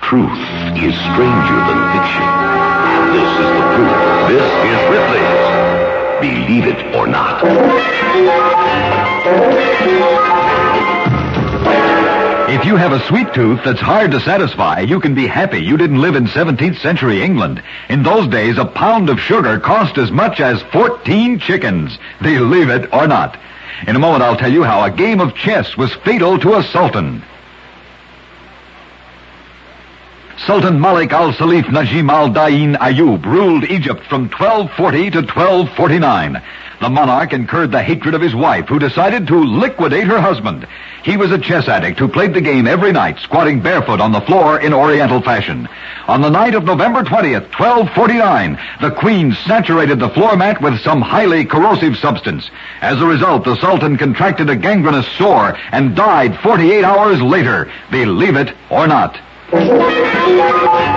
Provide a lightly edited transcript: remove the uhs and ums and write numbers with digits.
Truth is stranger than fiction. This is the proof. This is Ripley's Believe It or Not. If you have a sweet tooth that's hard to satisfy, you can be happy you didn't live in 17th century England. In those days, a pound of sugar cost as much as 14 chickens. Believe it or not. In a moment, I'll tell you how a game of chess was fatal to a sultan. Sultan Malik al-Salif Najim al-Dain Ayyub ruled Egypt from 1240 to 1249. The monarch incurred the hatred of his wife, who decided to liquidate her husband. He was a chess addict who played the game every night, squatting barefoot on the floor in Oriental fashion. On the night of November 20th, 1249, the queen saturated the floor mat with some highly corrosive substance. As a result, the sultan contracted a gangrenous sore and died 48 hours later. Believe it or not.